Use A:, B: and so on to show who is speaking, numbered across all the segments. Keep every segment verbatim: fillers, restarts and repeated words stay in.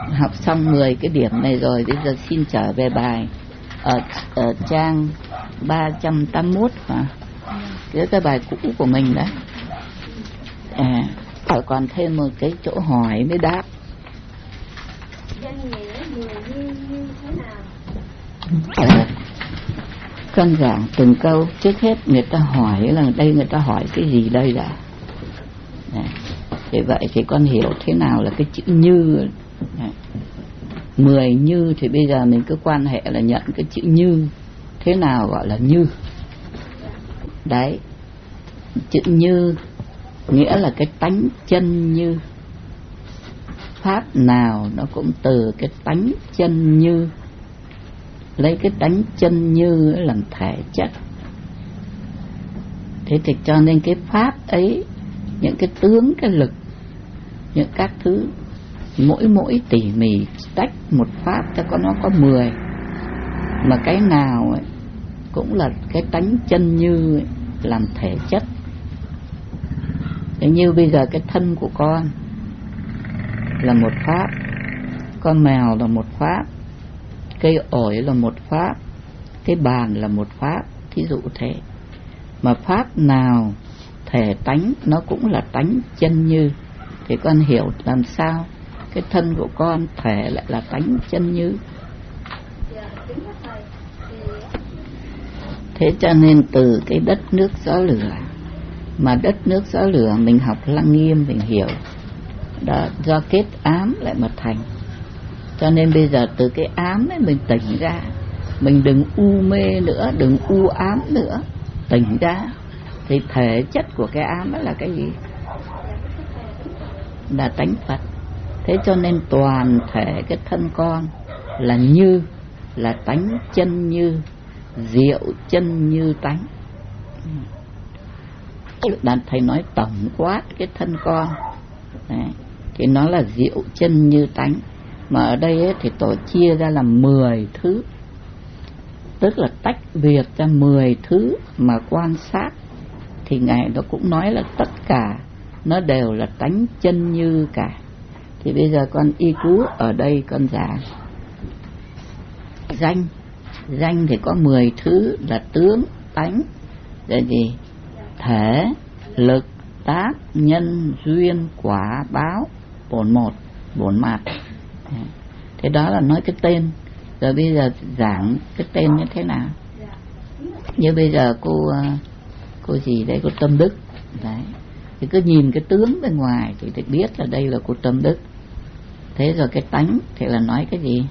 A: học xong mười cái điểm này rồi, bây giờ xin trở về bài ở, ở trang ba trăm tám mươi mốt mà cái cái bài cũ của mình đấy. À, phải còn thêm một cái chỗ hỏi mới đáp.
B: Danh nghĩa mười như như thế nào?
A: À, con giảng từng câu. Trước hết người ta hỏi là đây người ta hỏi cái gì đây đã. À, thì vậy thì con hiểu thế nào là cái chữ như. À, mười như thì bây giờ mình cứ quan hệ là nhận cái chữ như. Thế nào gọi là như? Đấy, chữ như nghĩa là cái tánh chân như. Pháp nào nó cũng từ cái tánh chân như, lấy cái tánh chân như làm thể chất. Thế thì cho nên cái pháp ấy, những cái tướng, cái lực, những các thứ, mỗi mỗi tỉ mỉ tách một pháp cho có nó có mười, mà cái nào ấy cũng là cái tánh chân như ấy, làm thể chất. Thế như bây giờ cái thân của con là một pháp, con mèo là một pháp, cây ổi là một pháp, cái bàn là một pháp, thí dụ thế. Mà pháp nào thể tánh nó cũng là tánh chân như, thì con hiểu làm sao cái thân của con thể lại là tánh chân như. Thế cho nên từ cái đất nước gió lửa, mà đất nước gió lửa mình học Lăng Nghiêm mình hiểu đó, do kết ám lại mà thành. Cho nên bây giờ từ cái ám ấy mình tỉnh ra, mình đừng u mê nữa, đừng u ám nữa, tỉnh ra. Thì thể chất của cái ám đó là cái gì? Là tánh Phật. Thế cho nên toàn thể cái thân con là như, là tánh chân như, diệu chân như tánh. Đàn thầy nói tổng quát cái thân con đấy, thì nó là diệu chân như tánh. Mà ở đây ấy, thì tổ chia ra làm mười thứ, tức là tách biệt ra mười thứ mà quan sát. Thì Ngài nó cũng nói là tất cả nó đều là tánh chân như cả. Thì bây giờ con y cứu ở đây con giảng danh. Danh thì có mười thứ là tướng, tánh, là gì? Thể, lực, tác, nhân, duyên, quả, báo, bổn một, bổn mạt. Thế đó là nói cái tên. Rồi bây giờ giảng cái tên như thế nào? Như bây giờ cô cô gì đây, cô Tâm Đức đấy, thì cứ nhìn cái tướng bên ngoài thì, thì biết là đây là cô Tâm Đức. Thế rồi cái tánh thì là nói cái gì?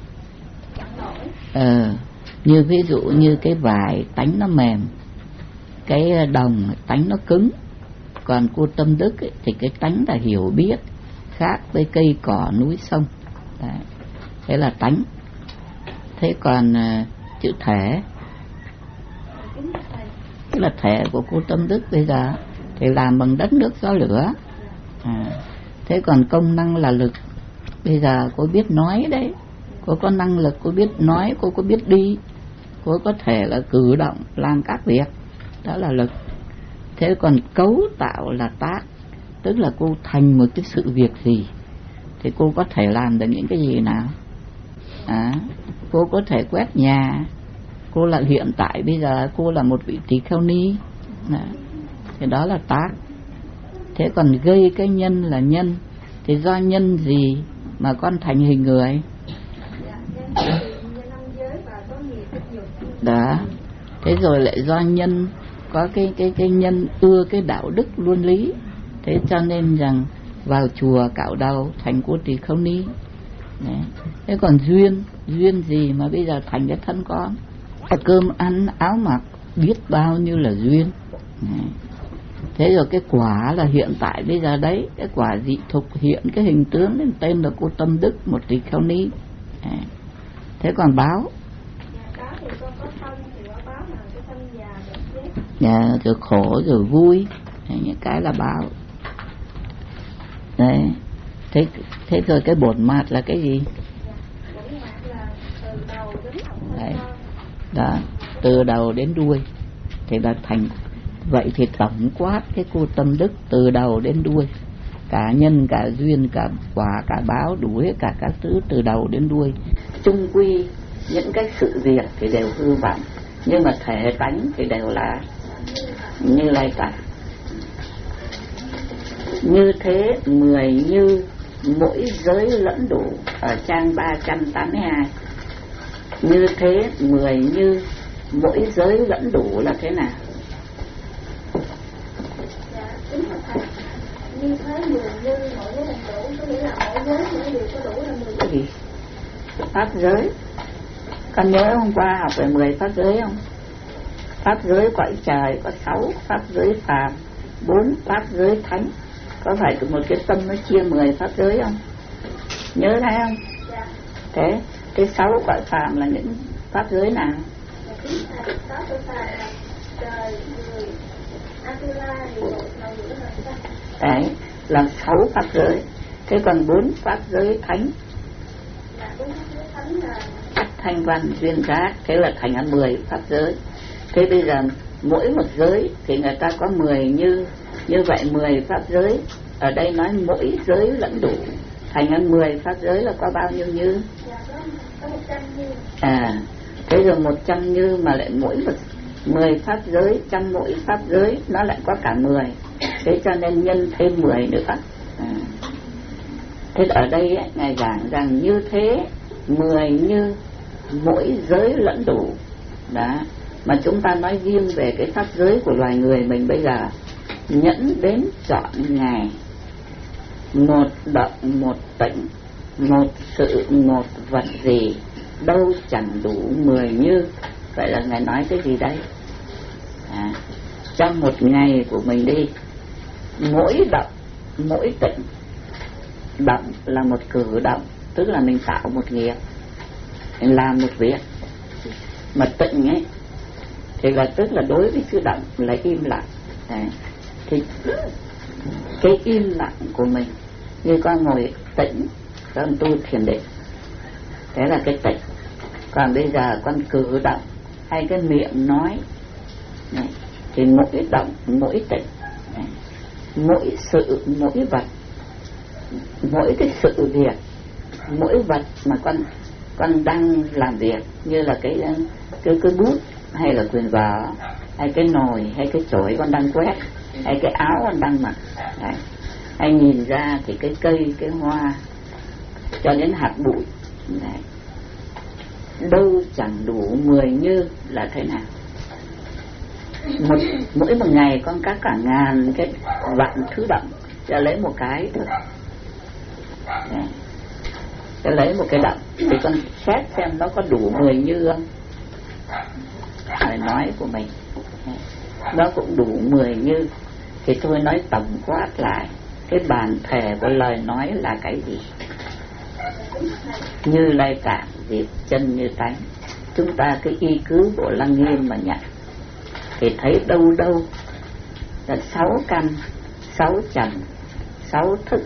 A: Ờ, như ví dụ như cái vải tánh nó mềm, cái đồng tánh nó cứng. Còn cô Tâm Đức ấy, thì cái tánh là hiểu biết, khác với cây cỏ núi sông đấy. Thế là tánh. Thế còn uh, chữ thể, tức là thể của cô Tâm Đức bây giờ thì làm bằng đất nước gió lửa. À, thế còn công năng là lực. Bây giờ cô biết nói đấy, cô có năng lực, cô biết nói, cô có biết đi, cô có thể là cử động, làm các việc, đó là lực. Thế còn cấu tạo là tác, tức là cô thành một cái sự việc gì thì cô có thể làm được những cái gì nào. À, cô có thể quét nhà, cô là hiện tại bây giờ cô là một vị tỳ kheo ni, thì đó là tác. Thế còn gây cái nhân là nhân, thì do nhân gì mà con thành hình người? Đó. Thế rồi lại do nhân có cái cái cái nhân ưa cái đạo đức luân lý. Thế cho nên rằng vào chùa cạo đầu thành cô tỳ kheo ni. Đấy. Thế còn duyên, duyên gì mà bây giờ thành cái thân con? Cơm ăn, áo mặc, biết bao nhiêu là duyên. Đấy. Thế rồi cái quả là hiện tại bây giờ đấy, cái quả dị thục hiện cái hình tướng nên tên là cô Tâm Đức, một tỳ kheo ni. Đấy. Thế còn báo, dạ, rồi khổ rồi vui, đấy, những cái là báo. Đấy. Thế, thế rồi cái bổn mạt là cái gì? Đấy. Đó, từ đầu đến đuôi thì là thành. Vậy thì tổng quát cái cô Tâm Đức từ đầu đến đuôi cả nhân, cả duyên, cả quả, cả báo, đủ hết cả các thứ từ đầu đến đuôi. Chung quy những cái sự việc thì đều hư vọng, nhưng mà thể tánh thì đều là Như Lai cả. Như thế mười như mỗi giới lẫn đủ, ở trang ba trăm tám mươi hai. Như thế mười như mỗi giới lẫn đủ là thế nào?
B: Dạ, chính là thầy. Như thế mười như mỗi giới lẫn đủ, có nghĩa là mỗi giới mỗi điều có đủ là mười.
A: Cái gì? Pháp giới. Con nhớ hôm qua học về mười pháp giới không? Pháp giới cõi trời có sáu, pháp giới phàm bốn, pháp giới thánh. Có phải một cái tâm nó chia mười pháp giới không? Nhớ thấy không?
B: Dạ.
A: Thế cái sáu cõi phàm là những pháp giới nào?
B: Dạ, chính thầy. Sáu cõi phàm là trời, người, Atula, địa ngục, lầu ngũ hành pháp.
A: Đấy là sáu pháp giới. Thế còn bốn pháp giới thánh?
B: Là bốn pháp giới thánh là
A: Sắc, thanh, văn, duyên, giác. Thế là thành ra mười pháp giới. Thế bây giờ mỗi một giới thì người ta có mười như như vậy mười pháp giới. Ở đây nói mỗi giới lẫn đủ, thành ra mười pháp giới là có bao nhiêu như?
B: dạ, có, có một trăm như.
A: À, thế rồi một trăm như mà lại mỗi một mười pháp giới, trong mỗi pháp giới nó lại có cả mười. Thế cho nên nhân thêm mười nữa. À. Thế ở đây ấy, Ngài giảng rằng như thế mười như mỗi giới lẫn đủ. Đó. Mà chúng ta nói riêng về cái pháp giới của loài người mình bây giờ, nhẫn đến trọn ngày, một động một tĩnh, một sự một vật gì, đâu chẳng đủ mười như. Vậy là Ngài nói cái gì đây? À, trong một ngày của mình đi, mỗi động mỗi tĩnh, động là một cử động, tức là mình tạo một nghiệp, mình làm một việc. Mà tĩnh ấy thì là tức là đối với sự động là im lặng. Đấy. Thì cái im lặng của mình, như con ngồi tĩnh, con tu thiền định, thế là cái tĩnh. Còn bây giờ con cử động hay cái miệng nói, đấy, thì mỗi động mỗi tĩnh, đấy, mỗi sự mỗi vật, mỗi cái sự việc, mỗi vật mà con con đang làm việc, như là cái cái cái bút hay là quyền vở, hay cái nồi, hay cái chổi con đang quét, hay cái áo con đang mặc. Đấy. Hay nhìn ra thì cái cây, cái hoa, cho đến hạt bụi. Đấy. Đâu chẳng đủ mười như là thế nào? Một, mỗi một ngày con các cả ngàn cái vạn thứ động, cho lấy một cái thôi. Đấy. Cho lấy một cái động thì con xét xem nó có đủ mười như không? Lời nói của mình nó cũng đủ mười như. Thì tôi nói tổng quát lại, cái bản thể của lời nói là cái gì? Như Lai Tạng, diệt chân như tánh. Chúng ta cứ y cứ Bộ Lăng Nghiêm mà nhận thì thấy đâu đâu là sáu căn, sáu trần, sáu thức,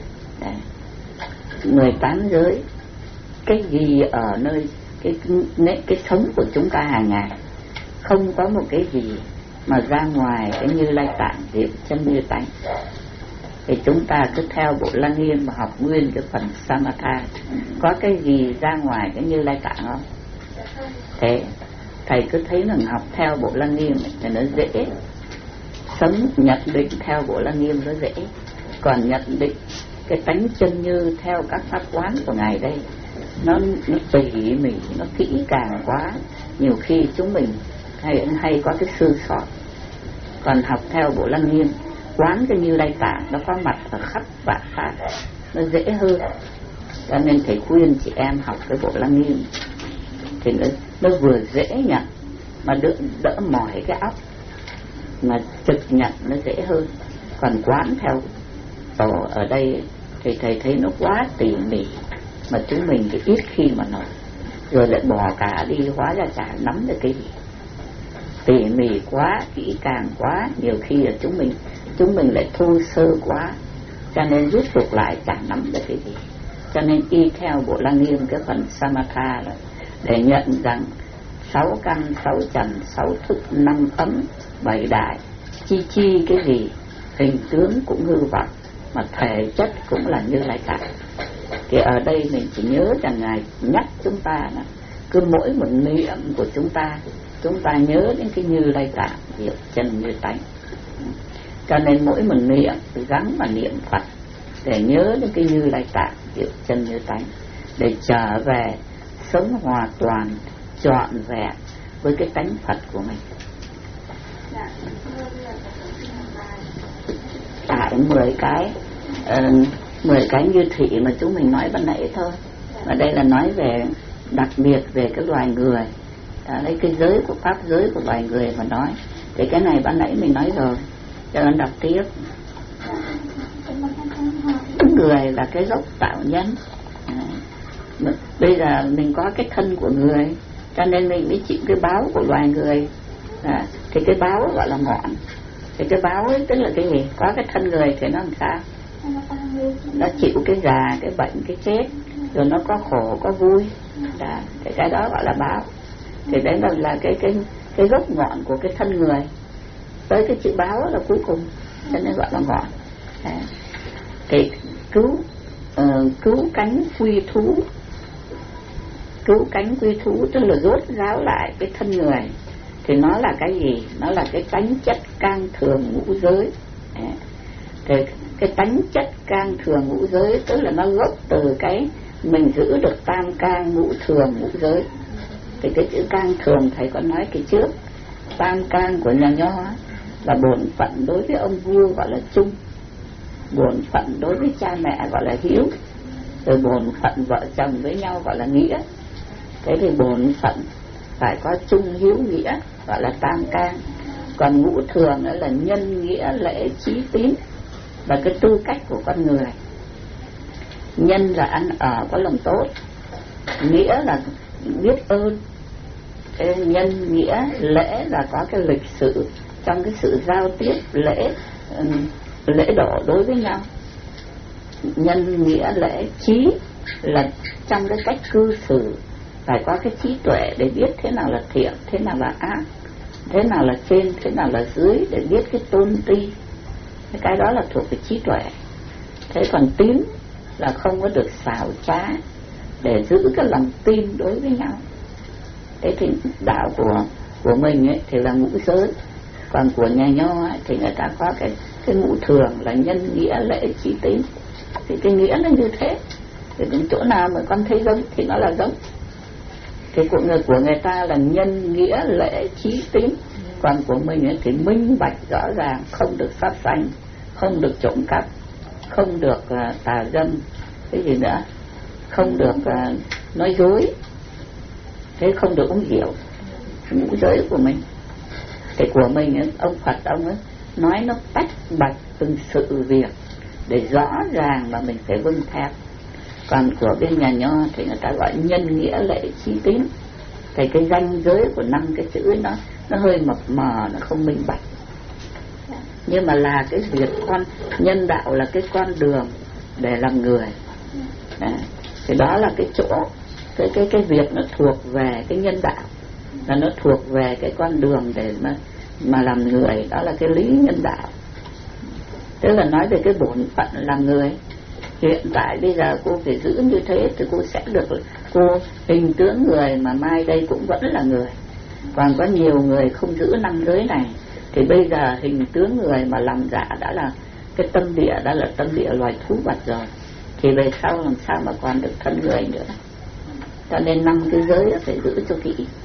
A: mười tám giới. Cái gì ở nơi cái, cái, cái sống của chúng ta hàng ngày, không có một cái gì mà ra ngoài cái Như Lai Tạng, diệt chân như tánh. Thì chúng ta cứ theo Bộ Lăng Nghiêm mà học nguyên cái phần Samatha. Có cái gì ra ngoài cái Như Lai Tạng không? Thế thầy cứ thấy là học theo Bộ Lăng Nghiêm thì nó dễ. Sống nhận định theo Bộ Lăng Nghiêm nó dễ. Còn nhận định cái tánh chân như theo các pháp quán của Ngài đây, nó, nó tỉ mỉ, nó kỹ càng quá, nhiều khi chúng mình hay, hay có cái sơ sót. Còn học theo Bộ Lăng Nghiêm, quán cái Như Lai Tạng nó có mặt ở khắp vạn pháp, nó dễ hơn. Cho nên thầy khuyên chị em học cái Bộ Lăng Nghiêm thì nó, nó vừa dễ nhận mà đỡ, đỡ mỏi cái óc, mà trực nhận nó dễ hơn. Còn quán theo tổ ở đây thì thầy thấy nó quá tỉ mỉ, mà chúng mình thì ít khi mà nói, rồi lại bỏ cả đi, hóa ra chả nắm được cái gì. Tỉ mỉ quá, kỹ càng quá, nhiều khi là chúng mình chúng mình lại thô sơ quá, cho nên rút cuộc lại chẳng nắm được cái gì. Cho nên y theo Bộ Lăng Nghiêm cái phần Samatha là để nhận rằng sáu căn, sáu trần, sáu thức, năm ấm, bảy đại, chi chi cái gì, hình tướng cũng hư vọng, mà thể chất cũng là Như Lai Tạng. Thì ở đây mình chỉ nhớ rằng Ngài nhắc chúng ta là cứ mỗi một niệm của chúng ta, chúng ta nhớ đến cái Như Lai Tạng, diệu chân như tánh. Cho nên mỗi một niệm gắng mà niệm Phật để nhớ đến cái Như Lai Tạng, diệu chân như tánh, để trở về sống hoàn toàn trọn vẹn với cái tánh Phật của mình. Tại mười cái uh, mười cái như thị mà chúng mình nói ban nãy thôi. Mà đây là nói về đặc biệt về cái loài người. Đó, lấy cái giới của pháp giới của loài người mà nói. Thì cái này ban nãy mình nói rồi, cho nên đọc tiếp. Người là cái gốc tạo nhân. À, bây giờ mình có cái thân của người, cho nên mình mới chịu cái báo của loài người. À, thì cái báo gọi là ngọn. Thì cái báo ấy tức là cái gì? Có cái thân người thì nó làm sao? Nó chịu cái già, cái bệnh, cái chết, rồi nó có khổ, có vui. Đó, thì cái đó gọi là báo. Thì đấy là, là cái, cái, cái gốc ngọn của cái thân người. Tới cái chữ báo là cuối cùng, cho nên gọi là ngọn. Đó. Thì cứu, uh, cứu cánh quy thú. Cứu cánh quy thú tức là rốt ráo lại cái thân người. Thì nó là cái gì? Nó là cái tánh chất cang thường ngũ giới. Đó. Thì cái tánh chất cang thường ngũ giới tức là nó gốc từ cái mình giữ được tam cang ngũ thường ngũ giới. Thì cái chữ cang thường thầy có nói cái trước. Tam cang của nhà Nho là bổn phận đối với ông vua gọi là trung, bổn phận đối với cha mẹ gọi là hiếu, rồi bổn phận vợ chồng với nhau gọi là nghĩa. Thế thì bổn phận phải có trung hiếu nghĩa gọi là tam cang. Còn ngũ thường nữa là nhân nghĩa lễ trí tín và cái tư cách của con người. Nhân là ăn ở có lòng tốt, nghĩa là biết ơn, cái nhân nghĩa lễ là có cái lịch sự trong cái sự giao tiếp lễ lễ độ đối với nhau. Nhân nghĩa lễ trí là trong cái cách cư xử phải có cái trí tuệ để biết thế nào là thiện, thế nào là ác, thế nào là trên, thế nào là dưới, để biết cái tôn ti. Cái đó là thuộc về trí tuệ. Thế còn tín là không có được xảo trá, để giữ cái lòng tin đối với nhau. Thế thì đạo của của mình ấy thì là ngũ giới, còn của nhà Nho ấy, thì người ta có cái cái ngũ thường là nhân nghĩa lễ trí tín. Thì cái nghĩa nó như thế. Thì đến chỗ nào mà con thấy giống thì nó là giống. Thì của người của người ta là nhân nghĩa lễ trí tín, còn của mình ấy thì minh bạch rõ ràng, không được sát sanh, không được trộm cắp, không được uh, tà dâm, cái gì nữa, không được uh, nói dối, thế không được uống rượu. Ngũ giới của mình. Thì của mình ấy, ông Phật ông ấy nói nó tách bạch từng sự việc để rõ ràng mà mình phải vâng theo. Còn của bên nhà Nho thì người ta gọi nhân nghĩa lễ trí tín. Thì cái ranh giới của năm cái chữ ấy nó nó hơi mập mờ, nó không minh bạch. Nhưng mà là cái việc con nhân đạo là cái con đường để làm người. Đấy. Thì đó là cái chỗ cái cái cái việc nó thuộc về cái nhân đạo, là nó thuộc về cái con đường để mà mà làm người, đó là cái lý nhân đạo. Tức là nói về cái bổn phận làm người. Hiện tại bây giờ cô phải giữ như thế thì cô sẽ được, cô hình tướng người mà mai đây cũng vẫn là người. Còn có nhiều người không giữ năm giới này thì bây giờ hình tướng người mà làm giả đã là cái tâm địa, đã là tâm địa loài thú vật rồi, thì về sau làm sao mà còn được thân người nữa. Cho nên năm cái giới phải giữ cho kỹ.